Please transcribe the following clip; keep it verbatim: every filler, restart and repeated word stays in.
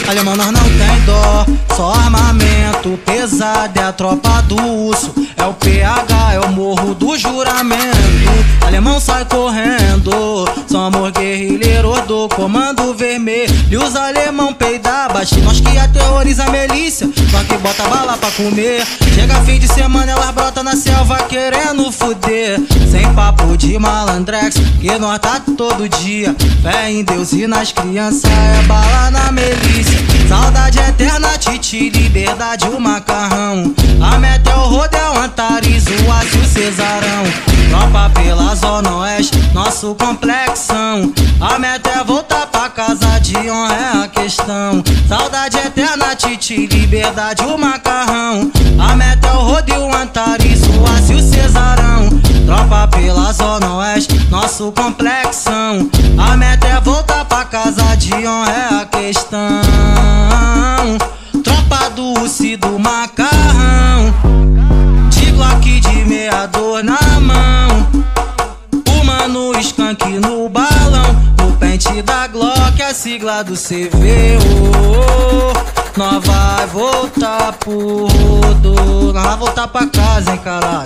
Alemão, nós não tem dó, só armamento pesado. É a tropa do urso, é o P H, é o morro do juramento. Alemão sai correndo, somos guerrilheiros do comando vermelho. E os alemão peidar baixo, nós que aterroriza a milícia, nós que bota bala pra comer. Chega fim de semana, elas brota na selva querendo fuder. Sem papo de malandrex, que nós tá todo dia. Fé em Deus e nas crianças, é bala na milícia. Saudade eterna, titi, liberdade, o macarrão. A meta é o Rodel, Antares, o Aço, o Cesarão. Tropa pela Zona Oeste, nosso complexão. A meta é voltar pra casa, de honra é a questão. Saudade eterna, titi, liberdade, o macarrão. A meta é o Rodel, Antares, o Aço, o Cesarão. Tropa pela Zona Oeste, nosso complexão. A meta é voltar pra casa, de honra é a questão. Tropa do Urso do Macarrão, de Glock de meador na mão. O mano skunk no balão, no pente da Glock, a sigla do C V O. Nós vai voltar pro rodo, nós vai voltar pra casa, hein, caralho.